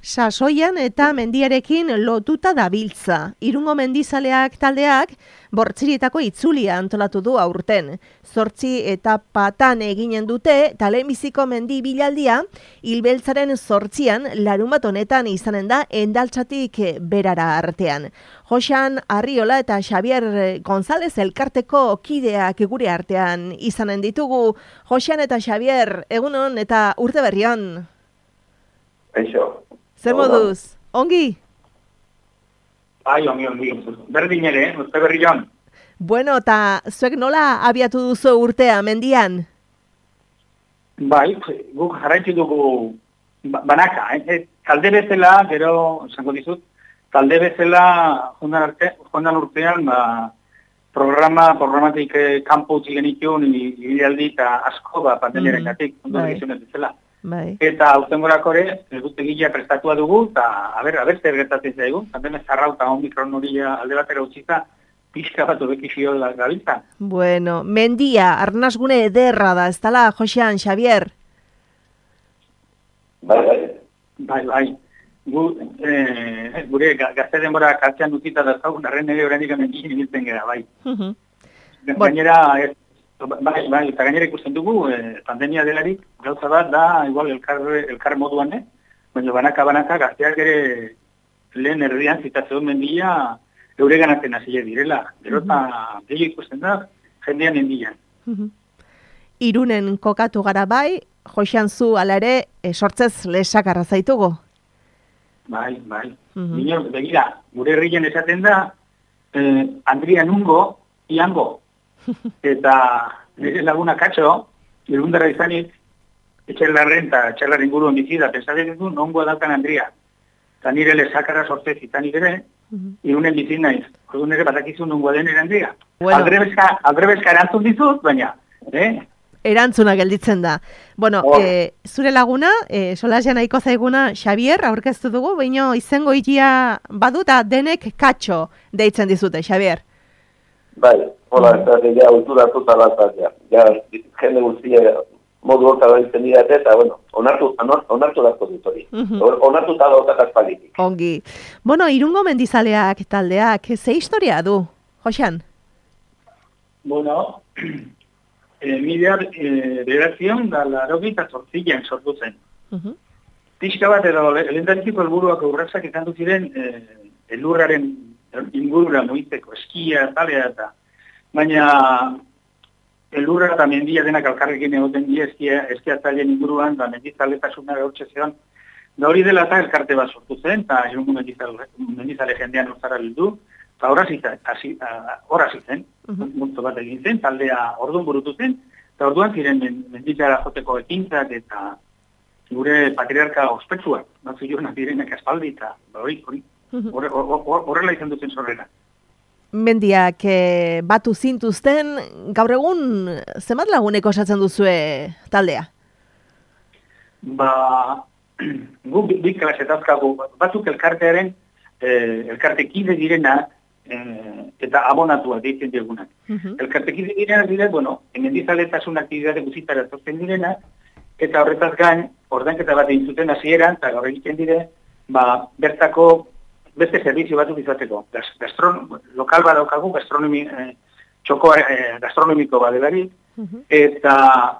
sasoian eta mendiarekin lotuta dabiltza. Irungo mendizaleak taldeak Bortzirietako itzulia antolatu du aurten. 8 etapatan eginen dute, eta lehenbiziko mendi bilaldia, Ilbeltzaren 8an larunbat honetan izanen da Endaltzatik berara artean. Joxan Arriola eta Xabier González elkarteko kideak gure artean izanen ditugu. Joxan eta Xabier, egunon eta urte berrion. Eixo. Zer moduz? Ongi? Bai, ongi. Berdin ere, urte berrion. Bueno, eta zuek nola abiatu duzu urtea mendian? Bai, guk jarraitu dugu banaka. Talde bezala, gero, esango dizut, talde bezala joan urtean, programatik kanpo utzi genituen, ibilaldi eta asko pandemiaren gatik, ondo egizunez bezala. Bai. Eta aurtengorako ere, egutegia prestatua dugu, eta aber zer gertatzen zaigu, pandemia zarrau eta omikron horia alde batera utzita, pixka bat obekizio gabiltza. Bueno, mendia, arnasgune ederra da, ez dala, Joxean, Xabier? Bai. Gure gazte denbora kartzean dutita da zagun, arren ere horrendik mendiin ibiltzen gara, bai. Gainera, bai, eta gainera ikusten dugu, pandemia delarik, gauza bat da, igual elkar moduan, baina banaka gazteak ere lehen erdian zitatzen mendia eure ganatzen hasi direla. Gero eta gehiago ikusten da, jendean mendian. Irunen kokatu gara bai, Joxean zu ala ere, sortzez lesakarra zaitugu. Bai. Begira, gure herrien esaten da, Andria nungo, iango. Eta nire laguna katxo, irundara izanik, etxelarren eta etxelarren inguruan bizida, pensatzen du, nongoa daukan Andria. Eta nire lesakarra sortzez izanik ere, irunen bizit naiz. Orduan ere batakizu nongoa den ere Andria. Bueno. Aldrebezka erantzun dizut, baina, Erantzuna gelditzen da. Bueno, zure laguna, solasean nahiko zaiguna Xabier, aurkeztu dugu, baina izango ikia baduta denek katxo deitzen dizute, Xabier. Bai, hola, eta ja ultura totalata, ja jende guztia modu hortara izan dirate, eta, bueno, onartu dazko dut hori. Onartu eta dautak aspalitik. Ongi. Bueno, Irungo mendizaleak taldeak, ze historia du, Joxean? Bueno, mila bederatzion da larogita zortzilean sortu zen. Pixka bat edo, lehendariziko helburuak urratsak izan dut ziren elurraren ingurura mugitzeko, eskia, talea eta. Baina elurra eta mendia denak alkarrekin egoten die eskia talen inguruan, da mendizaletasuna gaurtxe zean. Da hori dela eta elkarte bat sortu zen, eta Irungo mendizale jendean urtzara bildu, eta horra zen, multo bat egin zen, taldea orduan burutu zen, eta orduan ziren mendizara joteko ekintzak eta gure patriarka ospetsuak, batzu joan direnak aspaldi eta hori. Horrela izan duzen sorrera. Mendiak batu zintuzten, gaur egun zenbat laguneko osatzen duzue taldea? Gu bi klasetazkagu, batzuk elkartearen, elkartekide direnak, eta abonatuak deitzen diegunak. Elkartekide direnak dire, mendizaletasun aktibitate guzitara zortzen direnak, eta horretaz gain, ordainketa bat egin zuten hasieran, eta gaur egiten dire, bertako beste servizio batzuk izateko. Lokal bat daukagu, gastronomiko bat edari, eta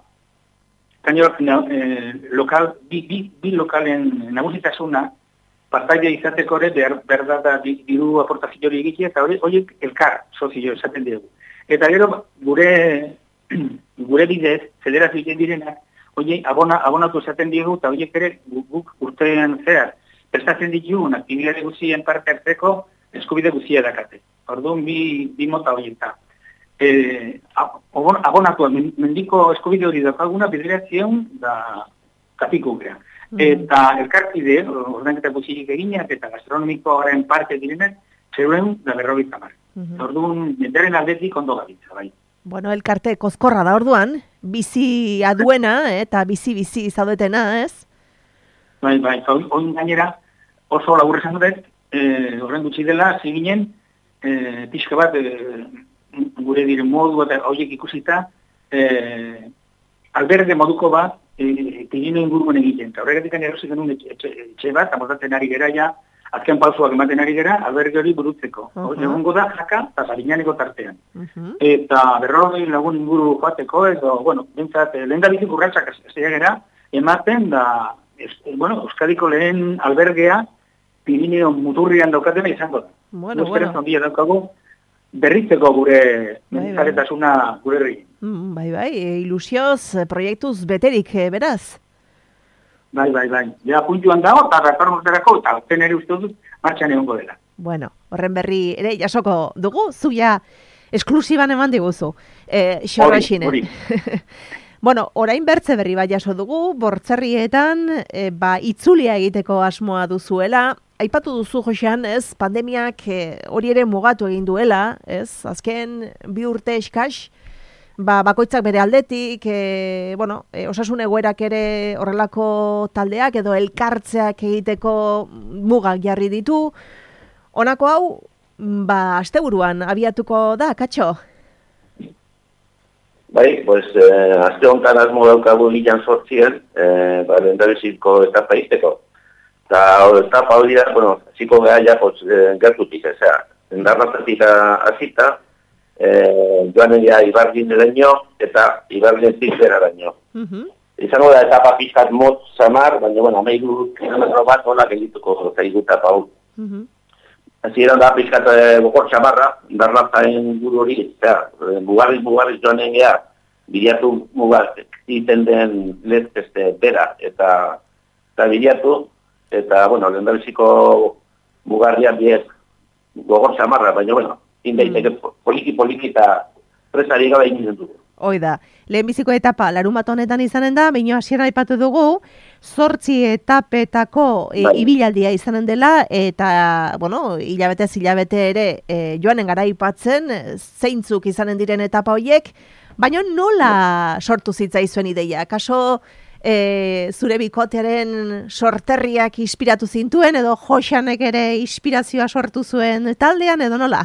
bi lokalen nagusitasuna partaidea izateko ere behar da diru aportazio hori egitea, eta horiek elkar sozio esaten dugu. Eta gero gure bidez, federazio egiten direnak, horiek abonatu esaten dugu, eta horiek ere guk urtean zehar prestatzen ditugun aktibitate guztien parte hartzeko eskubide guztia dakate. Orduan bi mota horiek da. Abonatuak mendiko eskubide hori daukaguna bideratzen da kapikukea. Eta elkarkide, ordainketa guztiak eginak eta gastronomikoaren parte direnak, 450. Orduan, jendaren aldetik ondo gabiltza, bai. Bueno, elkarte kozkorra da orduan, bizi aduena eta bizi zaudetena, ez? Bai, oin gainera oso laburra esan dut, horren gutxi dela, ziginen, pixka bat, gure diren modu eta horiek ikusita, alberde moduko bat, Pirineo inguruen egiten. Eta horregatik erosi genuen etxe bat, amotatzen ari gera ja, azken pausuak ematen ari gera, alberge hori burutzeko. Egongo da jaka eta Sariñaneko tartean. Eta 40 lagun inguru joateko, edo, bueno, bintzat, lehen da bizik urratxak azia gera, ematen da, Euskadiko lehen albergea Pirineo muturrian daukatena izango da. Bueno. Daukagu, berritzeko gure menzaretasuna gure herri. Bai, ilusioz, proiektuz beterik, beraz? Bai. Ja, puntuan dago, eta retorno urterako, eta zen ere uste dut, martxan egongo dela. Bueno, horren berri ere jasoko dugu, zuia esklusiban eman diguzu. Xorraxinen. Hori. Bueno, orain bertze berri bai jaso dugu, Bortzerrietan, itzulia egiteko asmoa duzuela. Aipatu duzu, Josean, ez, pandemiak hori ere mugatu egin duela, ez, azken 2 urte eskas, bakoitzak bere aldetik, osasun egoerak ere horrelako taldeak edo elkartzeak egiteko mugak jarri ditu. Honako hau, asteburuan abiatuko da, Katxo? Bai, aste honetan asmo daukagu 2008, lehendabiziko etapa izteko. Eta etapa hori da, ziko geha ja gertutik, endarrazatik azita, joanen ja Ibargin eraino eta Ibarginetik beraraino. Izango da etapa pixkat motz samar, baina, 13 kilometro bat honak egituko zaigu etapa hau. Hasieran da pixkat bokor samarra, endarrazaen guru hori, mugarriz joanen geha, bilatu mugaz egiten den lezkeste bera eta bilatu, eta, lehendabiziko mugarria biez gogor samarra, baina, indaiteke poliki eta presari gabe egin dugu. Hoi da, lehenbiziko etapa larumat honetan izanen da, baina hasiera aipatu dugu, 8 etapetako ibilaldia izanen dela, eta, hilabete ere joanen gara aipatzen, zeintzuk izanen diren etapa horiek, baina nola sortu zitzaizuen ideia? Kaso zure bikotearen sorterriak inspiratu zintuen, edo Joseanek ere inspirazioa sortu zuen taldean, edo nola?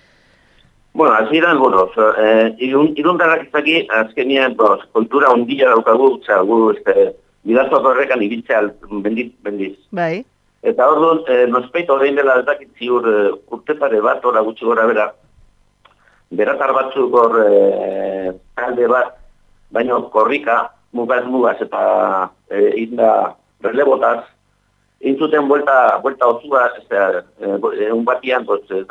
Hasieran, irundarrak izaki, azkenian, kontura ondila daukagu, bidaztuak horrekan ibiltzea bendiz. Bai. Eta orduan, nospeit horrein dela ezakit ziur urtepare bat, ora gutxi gora bera, beratar batzuk hor talde bat, baina korrika, mugaz eta inda relebotaz, intzuten vuelta otzua, un batian,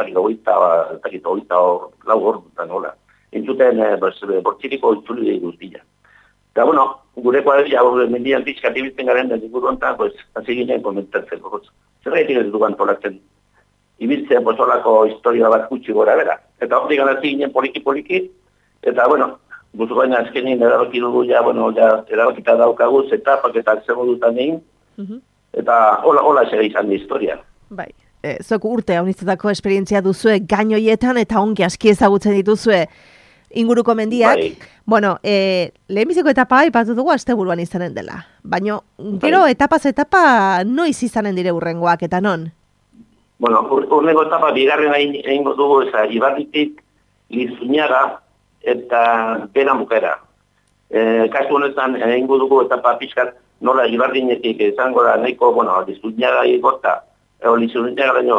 hogeita lau gordutan, hola. Intzuten, bortziriko itzuli guztia. Eta, gure kuadrilla, mendian pixkat ibiltzen garen, diguru ontan, hasi ginen komentatzen. Zer gaitik ez dugu antolatzen, ibiltzen pozolako historia bat gutxi gora bera. Eta hori hasi ginen poliki, eta, guzu baina azkenin erabaki dugu erabakita daukaguz, etapak eta zego dutan egin, eta hola ese izan di historia. Bai, zoku urte haunitzetako esperientzia duzue gainoietan eta ongi aski ezagutzen dituzue inguruko mendiak. Bai. Lehenbiziko etapa aipatu dugu asteburuan izanen dela. Baina, gero etapa noiz izanen dire urrengoak eta non? Urrengo etapa bigarren egingo dugu Ibarritik Lizuñaga eta Beran bukaera. Kasu honetan egingo dugu etapa pixkat nola Ibarrinetik izango da nahiko, Lizuñaga igota, Lizuñaga baino,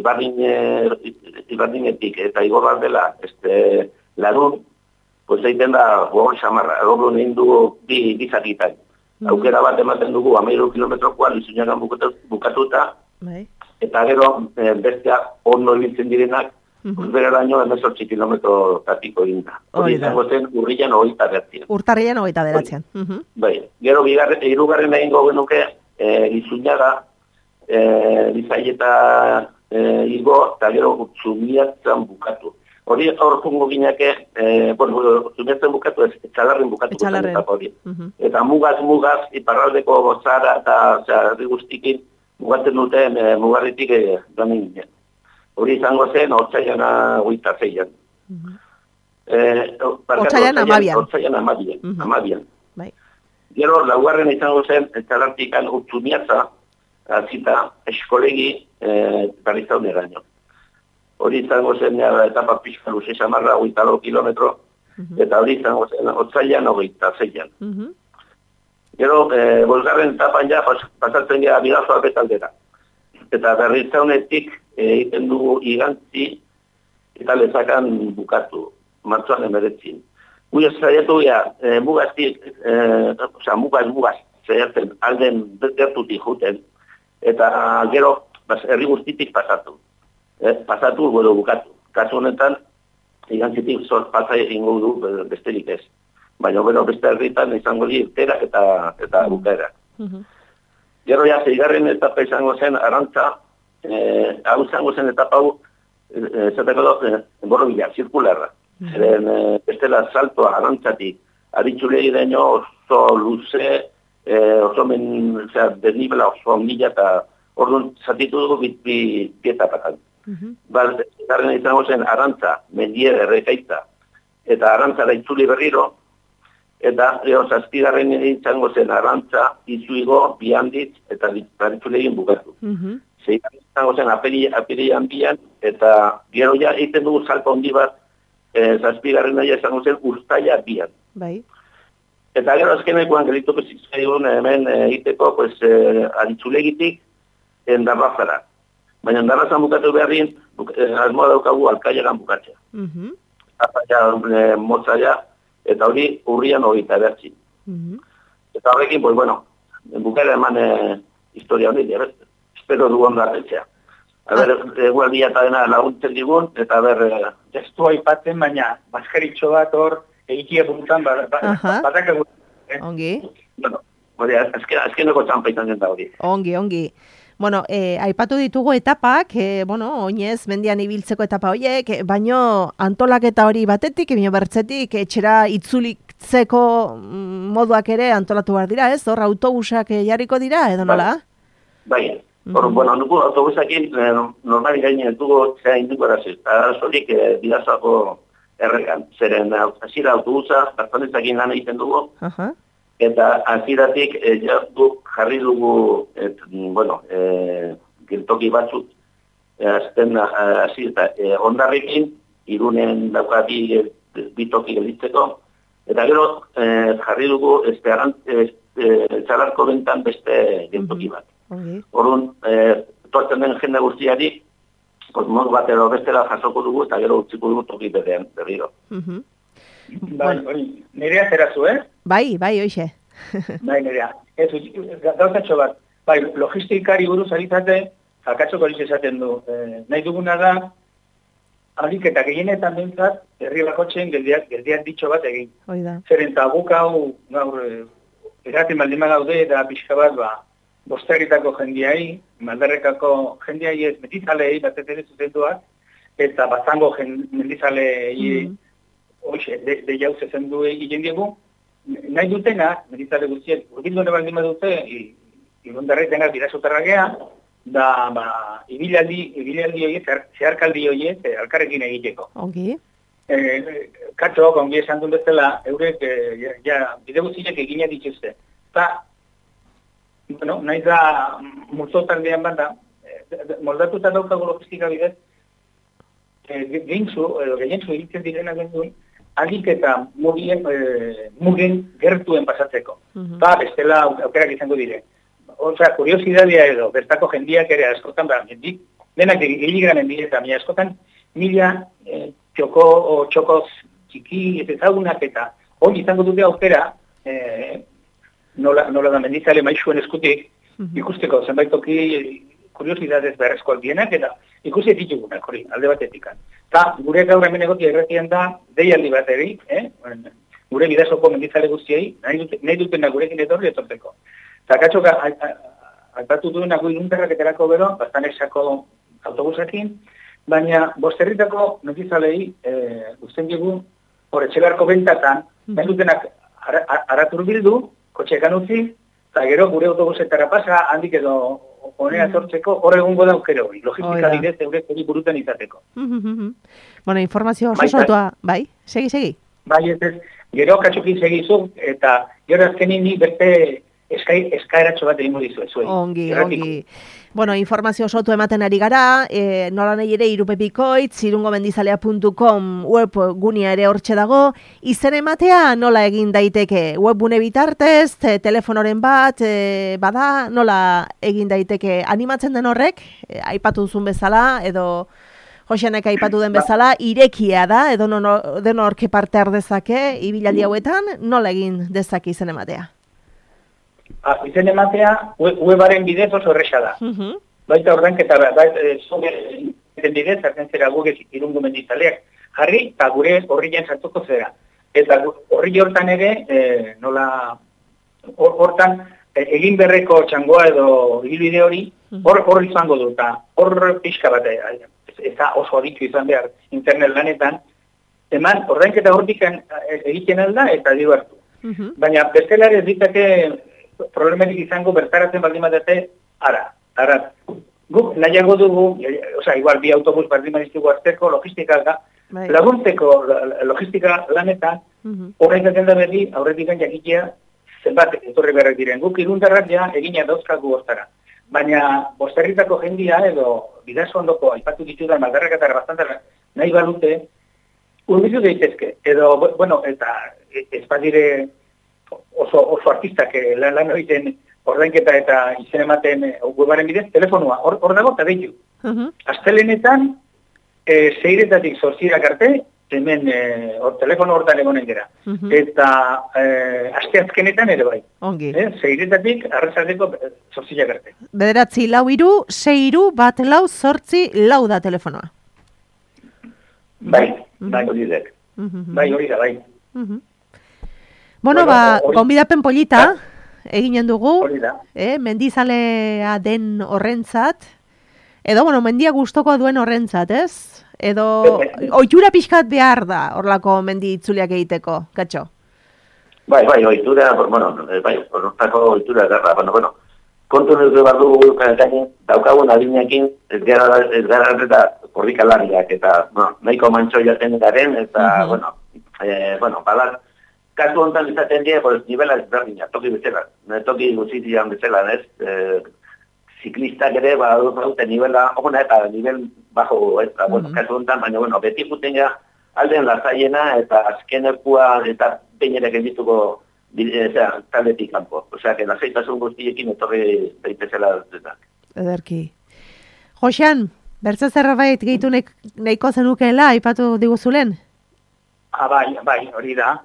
Ibarrinetik eta igorra dela, larun, egiten da gogor samarra, orduan egin dugu bi zatitan. Aukera bat ematen dugu, 13 kilometrokoa Lizuñagan bukatuta, eta gero bestea ondo ibiltzen direnak, beraraino 18 kilometro tatiko egin da. Hori izango zen urrian 29. Urtarrian 29. Bai, gero hirugarren egingo genuke Lizuñaga, Lizaieta igo, eta gero Zubiatzen bukatu. Hori aurkungo gineke, Zubiatzen bukatu, Etxalarren bukatu. Eta mugaz, iparraldeko gozara eta herri guztikin mugatzen duten mugarritik joan ginen. Hori izango zen, Otsaiana 26. Otsaian amabian. Gero, laugarren izango zen, Etxalartikan Urtzumiatza, azita eskolegi Barrizaun eraino. Hori izango zen, etapa pixka luze samarra 22 kilometro, eta hori izango zen, Otsaian 26. Gero, bolgarren etapan ja pasatzen gara Bidasoa betaldera. Eta berritzaunetik egiten dugu igantzi eta lezakan bukatu, martxoan 19. Gui zaiatu gara, mugaz, zaiatzen alden gertutik juten, eta gero, herri guztitik pasatu. Pasatu, gero bukatu. Kasu honetan, igantzitik pasa egingo du besterik ez. Baina, beste herritan izango di terak eta bukaerak. Gero ja, zeigarren etapa izango zen arantza, hau izango zen etapa hau, esateko borrobila, zirkularra. Zeren, bestela saltoa arantzatik, aritxulei daño oso luze, oso desnibela oso mila eta orduan zatitu dugu bi etapatan. Garren izango zen arantza, mendier errekaitza, eta arantzara itzuli berriro, eta zazpigarren izango zen arantza, izuigo, bihanditz, eta aritzulegin bukatu. Zeigarren izango zen apirian bian, eta gero ja egiten dugu salto handi bat, zazpigarren nahi izango zen Uztaia bian. Bai. Eta gero azkenekoan gelituko zitzaigun hemen egiteko aritzulegitik Endarrazara. Baina Endarrazan bukatu beharrin, asmoa daukagu Alkaiagan bukatzea. Alkaia motzaia, eta hori urrian 29. Eta horrekin, bukera eman historia hori, espero du ondarretzea. Egualdia eta dena laguntzen digun, eta testu aipatzen, baina bazkeritxo bat hor, egikia puntan, batak egun. Ongi. Azkeneko txampa izan zenta hori. Ongi. Bueno, aipatu ditugu etapak, oinez, mendian ibiltzeko etapa horiek, baino antolaketa hori batetik, baino bertzetik, etxera itzulitzeko moduak ere antolatu behar dira, ez? Hor, autobusak jarriko dira, edo nola? Bai. Nuku autobusakin normali gainen dugu zera induko erazik. Arazorik Bidasoako errekan. Zeren, azira autobusa, bartonezakin lan egiten dugu, eta aziratik jarri dugu, geltoki batzuk, azten azirta, ondarrekin, Irunen daukati bitoki gelditzeko, eta gero jarri dugu txalarko bentan beste geltoki bat. Orduan, tortzen den jende guztiari, modu bat edo bestela jasoko dugu, eta gero utziko dugu toki berean, berriro. Nerea zerazu, Bai, hoxe. Bai, nerea. Gauzatxo bat, logistikari buruz aritzate, akatxoko hori esaten du. Nahi duguna da, alik eta gehienetan bentzat, herri bakotxen geldiak ditxo bat egin. Zeren tabuk hau, eraten baldima gaude, eta pixka bat, bosterritako jendiai, maldarrekako jendiai ez mendizalei bat ere zuzenduak, eta bazango mendizalei de jauz ezen du egin diegu, nahi dutena, mendizale guztiek, urbildu baldin badute, irundarretenak Bidasotarra gea, da ibilaldi horiek, zeharkaldi horiek, alkarrekin egiteko. Ongi. Katxok, ongi esan duen bezala, eurek, bide guztiek egina dituzte. Eta, nahi da multotan dian banda, moldatuta daukago logistika bidez, gehientzu egiten direna gendun, alik eta mugen gertuen pasatzeko. Bestela aukerak izango dire. Kuriosidadea edo, bertako jendiak ere askotan, denak giligranen direta, askotan, mila txoko txiki ez ezagunak eta hori izango dute aukera, nola da mendizale maixuen eskutik, ikusteko zenbaitoki kuriosidadez beharrezkoak dienak, eta ikusi ditugunak, hori, alde batetik. Eta gure gaur hemen egotia erretian da, deialdi bat eri, gure Bidasoko mendizale guztiei, nahi dutena gurekin etorri etorteko. Eta katxoka, aipatu duenak irundarrak eterako bero, bastanesako autobusekin, baina bosterritako mendizalei guztien digu, hor etxegarko bentatan, nahi dutenak aratur bildu, kotxekan utzi, eta gero gure autobusetara pasa, handik edo honea sortzeko, hor egungo da aukero hori, logistika bidez eurek hori burutan izateko. Bueno, informazio oso sotua, bai? Segi. Bai, ez, gero katxokin segizu, eta gero azkenin ni beste eskaeratxo bat egingo dizu zuei. Ongi. Bueno, informazio osotu ematen ari gara, nola nahi ere irupepikoitz, irungomendizalea.com web gunia ere hortxe dago, izen ematea nola egin daiteke, webbune bitartez, telefonoren bat, bada nola egin daiteke, animatzen den horrek, aipatu duzun bezala, edo Josenek aipatu den bezala, irekia da, edo denorke parte ardezake, ibilaldi hauetan, nola egin dezake izen ematea? Izen ematea, webaren bidez oso erresa da. Baita ordanketa, zuen bidez, hartzen zera gugez irungomendizaleak jarri, eta gure horrian sartuko zera. Eta horri hortan ere, nola, hortan, egin berreko txangoa edo ibilbide hori, hor izango du, eta hor pixka bat, ez da oso aditu izan behar internet lanetan, eman, ordainketa hortik egiten alda eta diru hartu. Baina, bestelare ez ditake problemerik izango bertaratzen baldin badate, ara. Guk nahiago dugu, igual bi autobus baldin badiztugu hartzeko, logistika laguntzeko logistika lanetan, horrein da berri, aurretik jakitea, zenbat etorri berrek diren. Guk irundarrak ja egina dauzkagu bostara. Baina bosterritako jendia edo bidazo ondoko aipatu ditudan maldarrak eta bastantara nahi balute, urbizu daitezke. Edo, eta ez badire oso artistak lan egiten ordainketa eta izen ematen webaren bidez, telefonua, hor dago eta deitu. Astelenetan, 6-etatik 8 arte, hemen telefono hortan egonen dira. Eta asteazkenetan ere bai. 6-etatik arrasaldeko 8 arte. 943-6-1-4-8 da telefonoa. Bai, hori da. Hori da, bai. Bueno, gonbidapen polita eginen dugu, mendizalea den horrentzat, edo, mendia gustoko duen horrentzat, ez? Edo, ohitura pixkat behar da, horlako mendi itzuliak egiteko, katxo? Bai, ohitura, horretako ohitura garra, kontu nuke bat dugu daukagun adinekin, ez gara eta korrikalariak, eta, nahiko mantxo jaten garen, eta, balat, kasu honetan izaten dira, nivela ezberdina, toki bezala, toki guzitian bezala, ez? Ziklistak ere, dute nivela ona eta nivel bajo, eta, kasu honetan, baina, beti juten ja, alden lazaiena, eta azkenekua, eta peinere gendituko, taldetik kanpo. Osea, que lasaitasun guztiekin etorri daitezela denak. Ederki. Josean, bertze zerbait gehitu nahiko zenukeela, aipatu diguzulen? Bai, hori da.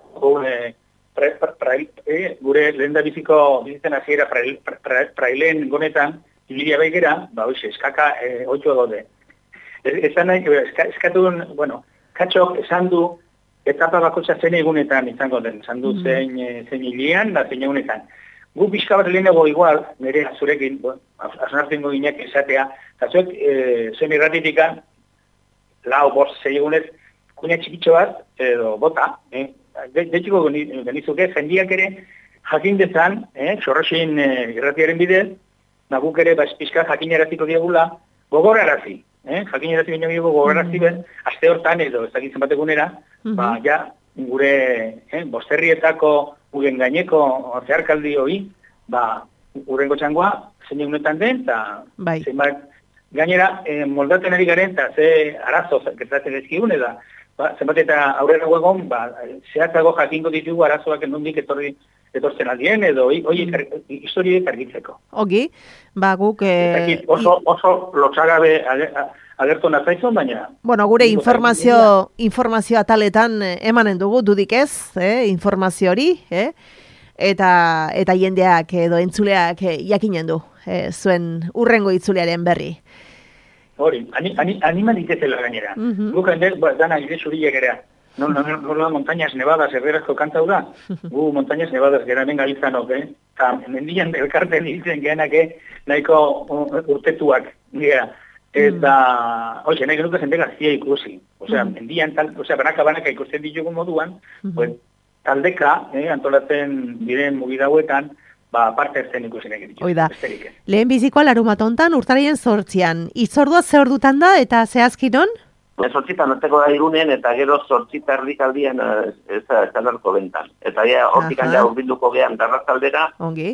Gure lehen da bizitzen hasiera prailen gonetan, ibilia baigera, eskaka 8 gode. Eskatun, katxok esan du, etapa bakotxa zen egunetan izango den, esan du zein hilian, da zein egunetan. Gu pixka bat lehenago igual, nire azurekin, asunartzen gineak esatea, eta zuek zen irratitikan, 4-6 egunez, kuina txikitxo bat, edo bota, detxiko genizuke, jendiak ere jakin dezan, sorroxin irratiaren bidez, guk ere pixka jakin eraziko diegula, gogorarazi, jakin erazi baino dugu gogorarazi bez, aste hortan edo ez dakitzen bategunera, gure bosterrietako guren gaineko zeharkaldi hori, urrengo txangoa, zein egunetan den, eta zenbat gainera moldatzen ari garen, eta ze arazo gertatzen ezkigun, eta zenbat eta aurrera egon, zehatzago jakingo ditugu arazoak nondik etortzen aldien, edo historiek argitzeko. Ogi, guk... Oso lotxagabe agertu nazaizun, baina... Gure informazio ataletan emanen dugu, dudik ez, informazio hori, eta jendeak edo entzuleak jakinen du, zuen urrengo itzulearen berri. Hori, animan ditezela gainera. Guk handez, dana ire zuriek ere. Nola montañas nevadas erderazko kantau da. Gu montañas nevadas gara benga izanok, eta mendian elkarten ditzen geanak nahiko urtetuak. Eta, nahi genuka zen begazia ikusi. Mendian, banaka ikusten ditugu moduan, taldeka, antolatzen diren mugidauetan, parte zen ikusi nahi ditu. Oida, lehen bizikoa larumatontan, urtarien 8an. Itzordua ze ordutan da, eta zehazkinon? 8 orteko da Irunen, eta gero 8 erdikaldian ez da larko bentan. Eta hortik handia urbilduko gehan darrazaldera,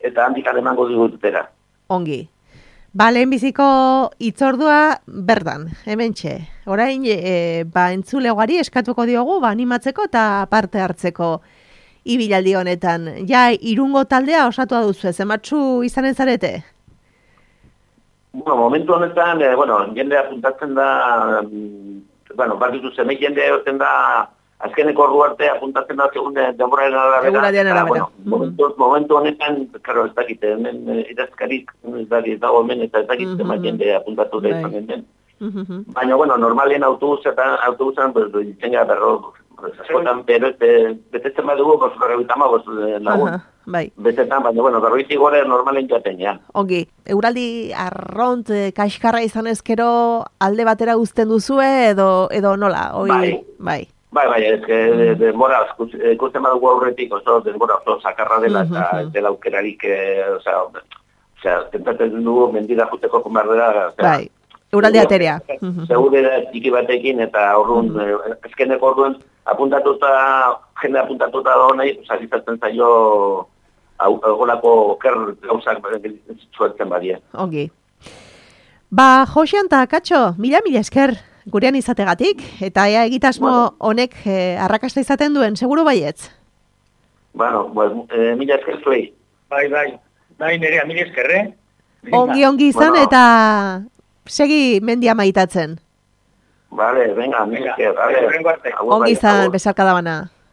eta handik emango digutera. Ongi. Ba, lehenbiziko itzordua berdan, hementxe. Orain, entzulegoari eskatuko diogu, animatzeko eta parte hartzeko ibilaldi honetan. Ja, Irungo taldea osatua duzu, zenbatzu izanen zarete? Bueno, momentu honetan, jende apuntatzen da, bat dituz, hemen jende horten da, azkeneko ordu arte apuntatzen da segun denboraren arabera. Momentu honetan, karo, ez dakit, hemen idazkarik, ez dago hemen, eta ez dakit, jende apuntatu da izan den. Baina, normalen autobusan, ditzen gara berro, askotan, betetzen badugu, berroitama, lagun. Betetan, baina, berroitik gore normalen jaten, ja. Ongi, euraldi arront, kaxkarra izan ezkero, alde batera guzten duzue, edo nola? Bai. Bai, ez que denbora, ikusten badugu aurretik, denbora oso sakarra dela, eta dela aukerarik, tentatzen dugu mendira juteko komardera. Bai, euraldi aterea. Segure tiki batekin, eta orduan, ezkeneko orduan, jende apuntatuta da nahi, sarizatzen zaio golako ker gauzak zuertzen badie. Ongi. Ba, Josean eta Katxo, mila esker. Gurean izategatik, eta ea egitasmo honek arrakasta izaten duen, seguru baietz? Mila esker zuei. Bai, nerea, mila eskerre. Ongi izan, eta segi mendia maitatzen. Vale, venga, mila esker. Ongi izan, besarka da bana.